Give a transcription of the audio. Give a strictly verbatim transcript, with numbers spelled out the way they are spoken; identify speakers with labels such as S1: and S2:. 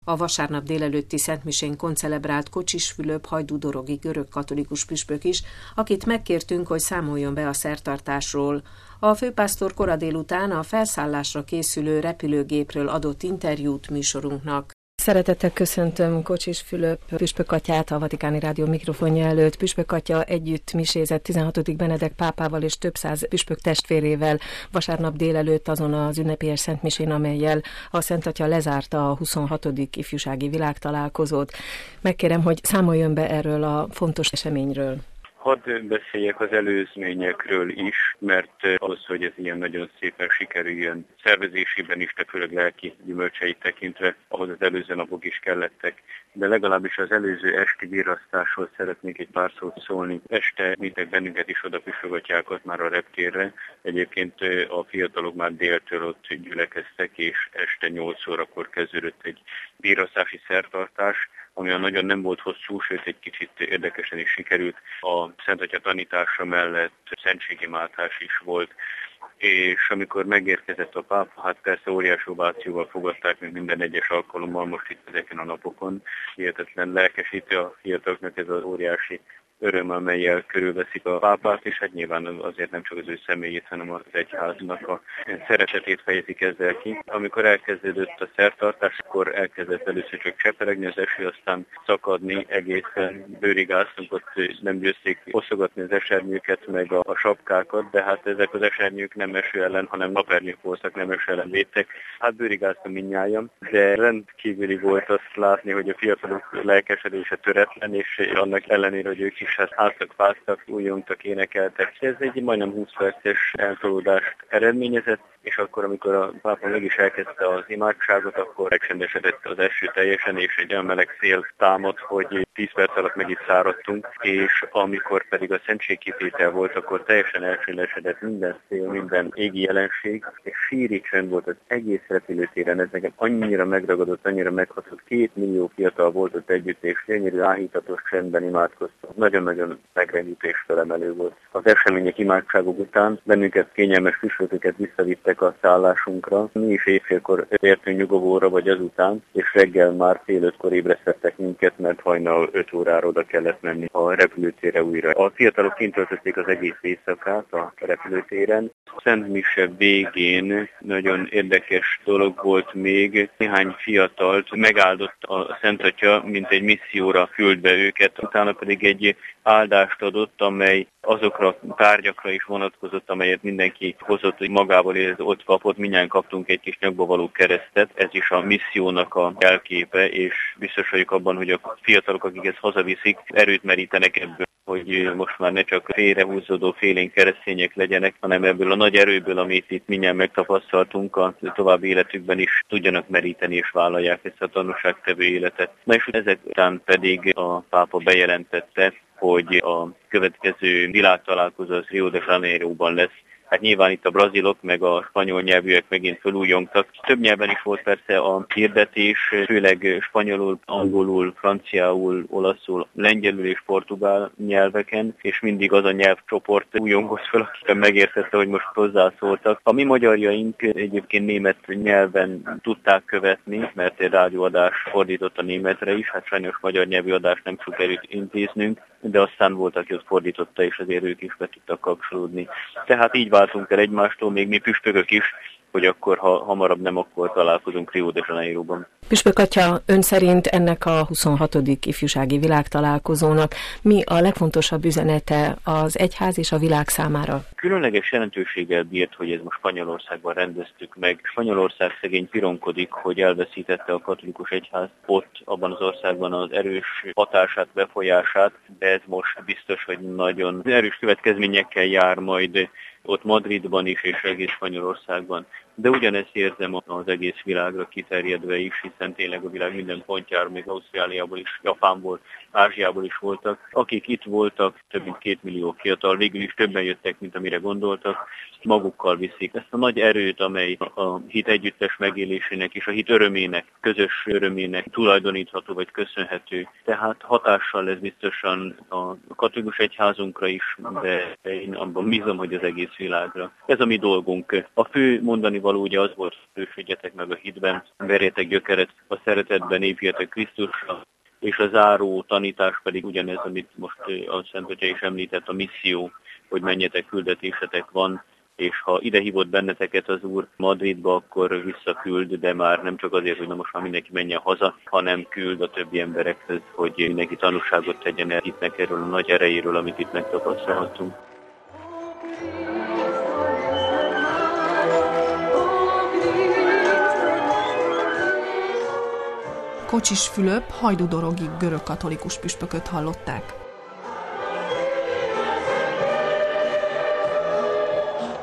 S1: A vasárnap délelőtti szentmisén koncelebrált Kocsis Fülöp hajdúdorogi görög katolikus püspök is, akit megkértünk, hogy számoljon be a szertartásról. A főpásztor kora délután a felszállásra készülő repülőgépről adott interjút műsorunknak. Szeretettel köszöntöm Kocsis Fülöp püspök atyát a Vatikáni Rádió mikrofonja előtt. Püspök atya együtt misézett tizenhatodik Benedek pápával és több száz püspök testvérével vasárnap délelőtt azon az ünnepélyes szentmisén, amellyel a Szent Atya lezárta a huszonhatodik ifjúsági világtalálkozót. Megkérem, hogy számoljon be erről a fontos eseményről.
S2: Hadd beszéljek az előzményekről is, mert ahhoz, hogy ez ilyen nagyon szépen sikerüljön szervezésében is, de főleg lelki gyümölcseit tekintve, ahhoz az előző napok is kellettek. De legalábbis az előző esti virrasztásról szeretnék egy pár szót szólni. Este vittek bennünket is oda püspökatyákat már a reptérre. Egyébként a fiatalok már déltől ott gyülekeztek, és este nyolc órakor kezdődött egy virrasztási szertartás, ami nagyon nem volt hosszú, sőt egy kicsit érdekesen is sikerült. A Szent Atya tanítása mellett szentségimádás is volt, és amikor megérkezett a pápa, hát persze óriási ovációval fogadták, mint minden egyes alkalommal most itt ezeken a napokon. Hihetetlen lelkesíti a fiataloknak ez az óriási öröm, amellyel körülveszik a pápát, és hát nyilván azért nem csak az ő személyét, hanem az egyháznak a szeretetét fejezik ezzel ki. Amikor elkezdődött a szertartás, akkor elkezdett először csak cseperegni az eső, aztán szakadni, egészen bőrigáztunk, ott nem győzték oszogatni az esernyőket, meg a, a sapkákat, de hát ezek az esernyők nem eső ellen, hanem napernyők voltak, nem eső ellen védtek. Hát bőrigáztam mindnyájan, de rendkívüli volt azt látni, hogy a fiatalok lelkesedése töretlen, és annak ellenére, hogy ők is hát álltak, fáztak, újjongtak, énekeltek. Ez egy majdnem húsz perces eltolódást eredményezett, és akkor, amikor a pápa mégis elkezdte az imádságot, akkor megcsendesedett az eső teljesen, és egy olyan meleg szél támadt, hogy tíz perc alatt meg is száradtunk, és amikor pedig a szentségkitétel volt, akkor teljesen elcsendesedett minden szél, minden égi jelenség, és síri csend volt az egész repülőtéren. Ez nekem annyira megragadott, annyira meghatott. Két millió fiatal volt ott együtt, és gyönyörű áhítatos csendben imádkoztunk. Nagyon-nagyon megrendítő és felemelő volt. Az események, imádságok után bennünket, kényelmes püspököket visszavittek a szállásunkra. Mi is éjfélkor értünk nyugovóra, vagy azután, és reggel már fél ötkor ébresztettek minket, mert hajnal öt órára oda kellett menni a repülőtérre újra. A fiatalok kint töltötték az egész éjszakát a repülőtéren. A Szent Mise végén nagyon érdekes dolog volt még. Néhány fiatalt megáldott a Szent Atya, mint egy misszióra küldve őket, utána pedig egy áldást adott, amely azokra a tárgyakra is vonatkozott, amelyet mindenki hozott, hogy magából érez, ott kapott. Mindjárt kaptunk egy kis nyakba való keresztet, ez is a missziónak a jelképe, és biztos vagyok abban, hogy a fiatalok, akik ezt hazaviszik, erőt merítenek ebből, hogy most már ne csak félrehúzódó félénk keresztények legyenek, hanem ebből a nagy erőből, amit itt mindjárt megtapasztaltunk, a további életükben is tudjanak meríteni és vállalják ezt a tanúságtevő életet. Na és ezek után pedig a pápa bejelentette, hogy a következő világtalálkozó az Rio de Janeiróban lesz. Hát nyilván itt a brazilok, meg a spanyol nyelvűek megint felújongtak. Több nyelven is volt persze a hirdetés, főleg spanyolul, angolul, franciául, olaszul, lengyelül és portugál nyelveken, és mindig az a nyelvcsoport újongott fel, akik megértette, hogy most hozzászóltak. A mi magyarjaink egyébként német nyelven tudták követni, mert egy rádióadás fordított a németre is, hát sajnos magyar nyelvű adást nem sikerült intéznünk, de aztán volt, aki ott fordította, és azért ők is be tudtak kapcsolódni. Tehát így váltunk el egymástól, még mi püspökök is, hogy akkor, ha hamarabb nem, akkor találkozunk Rio de Janeiróban.
S1: Püspök atya, ön szerint ennek a huszonhatodik ifjúsági világtalálkozónak mi a legfontosabb üzenete az egyház és a világ számára?
S2: Különleges jelentőséggel bírt, hogy ez most Spanyolországban rendeztük meg. Spanyolország szegény pironkodik, hogy elveszítette a katolikus egyház ott, abban az országban az erős hatását, befolyását, de ez most biztos, hogy nagyon erős következményekkel jár majd ott Madridban is, és egész Spanyolországban. De ugyanezt érzem az egész világra kiterjedve is, hiszen tényleg a világ minden pontjára, még Ausztráliából is, Japánból, Ázsiából is voltak. Akik itt voltak, több mint két millió fiatal, végül is többen jöttek, mint amire gondoltak, magukkal viszik ezt a nagy erőt, amely a hit együttes megélésének és a hit örömének, közös örömének tulajdonítható vagy köszönhető. Tehát hatással lesz biztosan a katolikus egyházunkra is, de én abban bízom, hogy az egész világra. Ez a mi dolgunk. A fő mondani való ugye az volt, erősödjetek meg a hitben, verjetek gyökeret a szeretetben, épjetek Krisztusra, és a záró tanítás pedig ugyanez, amit most a Szent Atya is említett, a misszió, hogy menjetek, küldetésetek van, és ha ide hívott benneteket az Úr Madridba, akkor visszaküld, de már nem csak azért, hogy na most már mindenki menjen haza, hanem küld a többi emberekhez, hogy mindenki tanúságot tegyen el hitnek erről a nagy erejéről, amit itt megtapasztalhatunk.
S3: Kocsis Fülöp hajdúdorogi görögkatolikus püspököt hallották.